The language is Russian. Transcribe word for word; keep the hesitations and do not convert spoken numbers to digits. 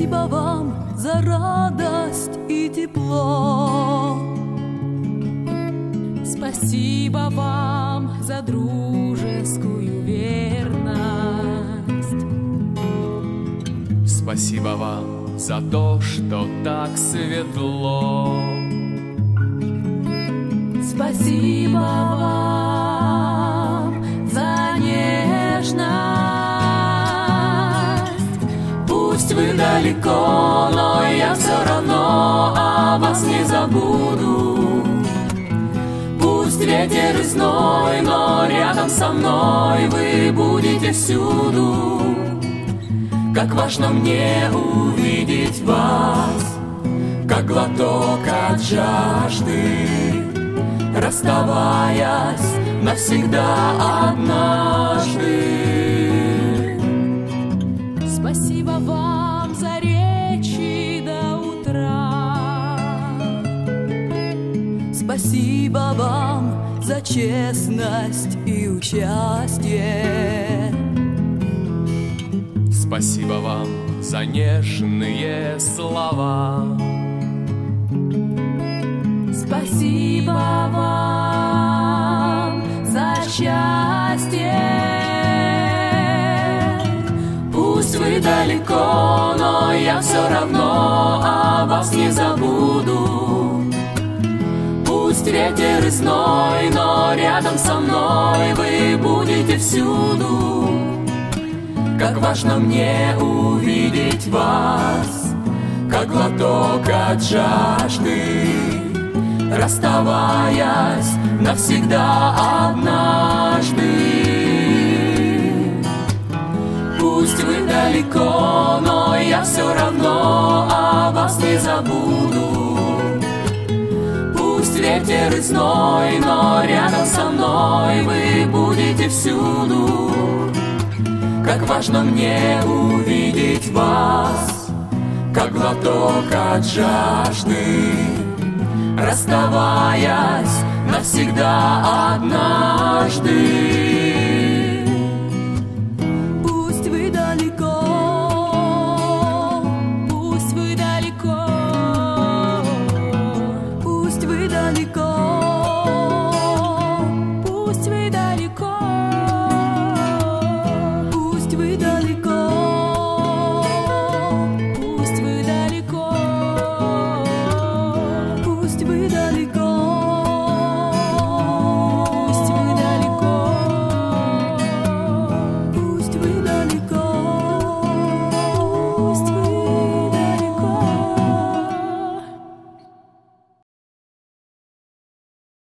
Спасибо вам за радость и тепло. Спасибо вам за дружескую верность. Спасибо вам за то, что так светло. Спасибо вам за нежность. Пусть вы далеко, но я все равно о вас не забуду. Пусть ветер и зной, но рядом со мной вы будете всюду. Как важно мне увидеть вас, как глоток от жажды, расставаясь навсегда однажды. Спасибо вам за речи до утра. Спасибо вам за честность и участие. Спасибо вам за нежные слова. Спасибо вам за счастье. Пусть вы далеко, но я все равно о вас не забуду. Пусть ветер и зной, но рядом со мной вы будете всюду. Как важно мне увидеть вас, как глоток от жажды, расставаясь навсегда однажды. Пусть вы далеко, но я все равно о вас не забуду. Пусть ветер и зной, но рядом со мной вы будете всюду. Как важно мне увидеть вас, как глоток от жажды, расставаясь навсегда однажды.